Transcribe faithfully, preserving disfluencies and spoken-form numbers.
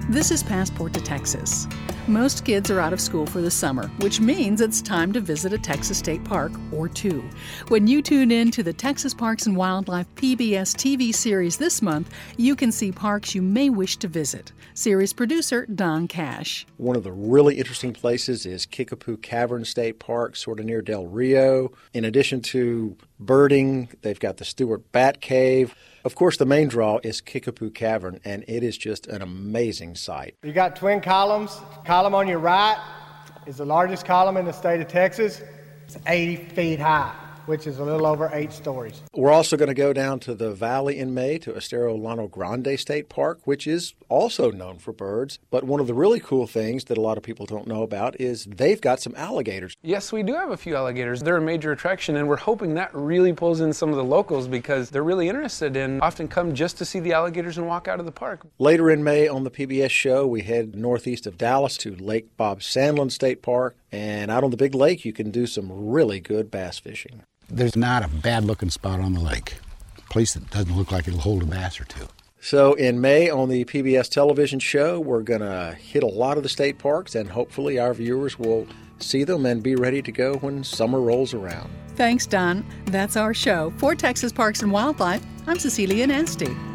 This is Passport to Texas. Most kids are out of school for the summer, which means it's time to visit a Texas state park or two. When you tune in to the Texas Parks and Wildlife P B S T V series this month, you can see parks you may wish to visit. Series producer Don Cash. One of the really interesting places is Kickapoo Cavern State Park, sort of near Del Rio. In addition to birding, they've got the Stewart Bat Cave. Of course, the main draw is Kickapoo Cavern, and it is just an amazing sight. You got twin columns. Column on your right is the largest column in the state of Texas. It's eighty feet high, which is a little over eight stories. We're also going to go down to the valley in May to Estero Llano Grande State Park, which is also known for birds. But one of the really cool things that a lot of people don't know about is they've got some alligators. Yes, we do have a few alligators. They're a major attraction, and we're hoping that really pulls in some of the locals because they're really interested and often come just to see the alligators and walk out of the park. Later in May on the P B S show, we head northeast of Dallas to Lake Bob Sandlin State Park. And out on the big lake, you can do some really good bass fishing. There's not a bad-looking spot on the lake, a place that doesn't look like it'll hold a bass or two. So in May on the P B S television show, we're going to hit a lot of the state parks, and hopefully our viewers will see them and be ready to go when summer rolls around. Thanks, Don. That's our show. For Texas Parks and Wildlife, I'm Cecilia Nancy.